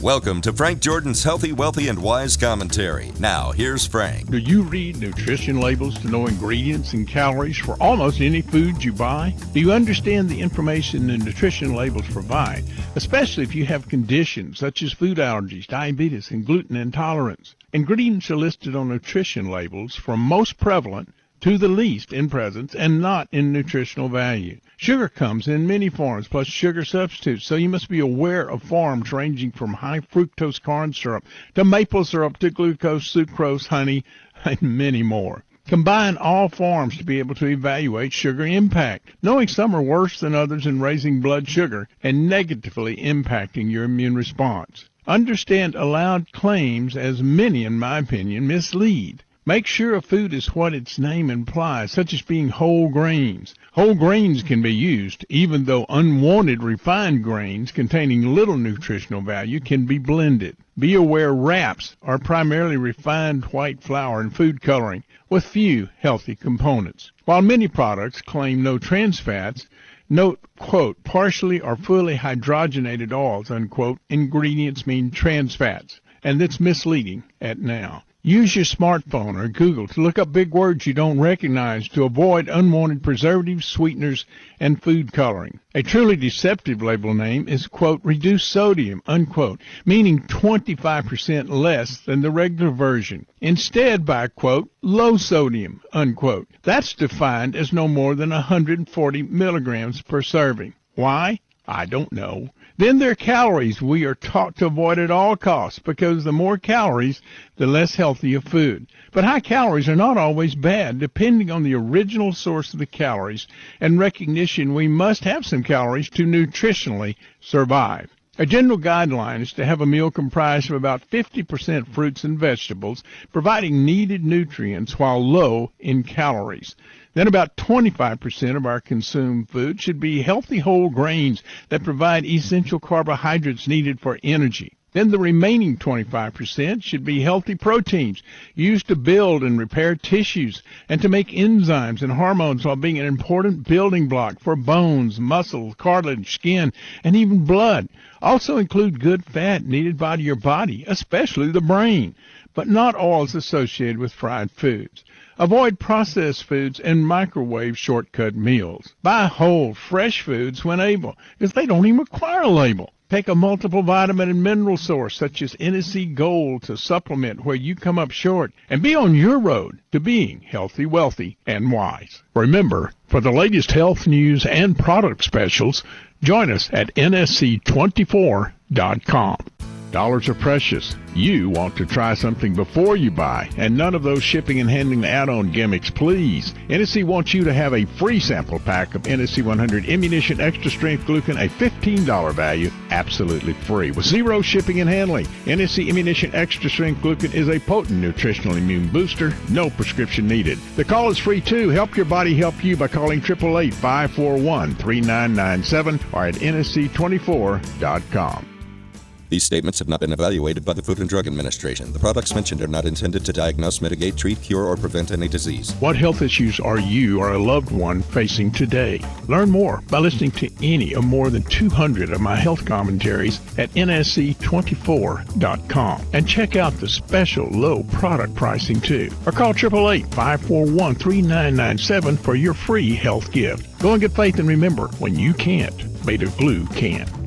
Welcome to Frank Jordan's Healthy, Wealthy, and Wise Commentary. Now, here's Frank. Do you read nutrition labels to know ingredients and calories for almost any food you buy? Do you understand the information the nutrition labels provide, especially if you have conditions such as food allergies, diabetes, and gluten intolerance? Ingredients are listed on nutrition labels from most prevalent to the least in presence and not in nutritional value. Sugar comes in many forms, plus sugar substitutes, so you must be aware of forms ranging from high fructose corn syrup to maple syrup to glucose, sucrose, honey, and many more. Combine all forms to be able to evaluate sugar impact, knowing some are worse than others in raising blood sugar and negatively impacting your immune response. Understand allowed claims, as many, in my opinion, mislead. Make sure a food is what its name implies, such as being whole grains. Whole grains can be used, even though unwanted refined grains containing little nutritional value can be blended. Be aware wraps are primarily refined white flour and food coloring, with few healthy components. While many products claim no trans fats, note, quote, partially or fully hydrogenated oils, unquote, ingredients mean trans fats, and that's misleading at now. Use your smartphone or Google to look up big words you don't recognize to avoid unwanted preservatives, sweeteners, and food coloring. A truly deceptive label name is, quote, reduced sodium, unquote, meaning 25% less than the regular version. Instead by, quote, low sodium, unquote. That's defined as no more than 140 milligrams per serving. Why? I don't know. Then there are calories we are taught to avoid at all costs, because the more calories, the less healthy a food. But high calories are not always bad, depending on the original source of the calories and recognition we must have some calories to nutritionally survive. A general guideline is to have a meal comprised of about 50% fruits and vegetables, providing needed nutrients while low in calories. Then about 25% of our consumed food should be healthy whole grains that provide essential carbohydrates needed for energy. Then the remaining 25% should be healthy proteins used to build and repair tissues and to make enzymes and hormones, while being an important building block for bones, muscles, cartilage, skin, and even blood. Also include good fat needed by your body, especially the brain, but not oils associated with fried foods. Avoid processed foods and microwave shortcut meals. Buy whole, fresh foods when able, because they don't even require a label. Take a multiple vitamin and mineral source such as NSC Gold to supplement where you come up short, and be on your road to being healthy, wealthy, and wise. Remember, for the latest health news and product specials, join us at nsc24.com. Dollars are precious. You want to try something before you buy, and none of those shipping and handling add-on gimmicks, please. NSC wants you to have a free sample pack of NSC 100 Immunition Extra Strength Glucan, a $15 value, absolutely free, with zero shipping and handling. NSC Immunition Extra Strength Glucan is a potent nutritional immune booster, no prescription needed. The call is free, too. Help your body help you by calling 888-541-3997 or at nsc24.com. These statements have not been evaluated by the Food and Drug Administration. The products mentioned are not intended to diagnose, mitigate, treat, cure, or prevent any disease. What health issues are you or a loved one facing today? Learn more by listening to any of more than 200 of my health commentaries at nsc24.com. And check out the special low product pricing, too. Or call 888-541-3997 for your free health gift. Go and get faith, and remember, when you can't, Beta Glue can.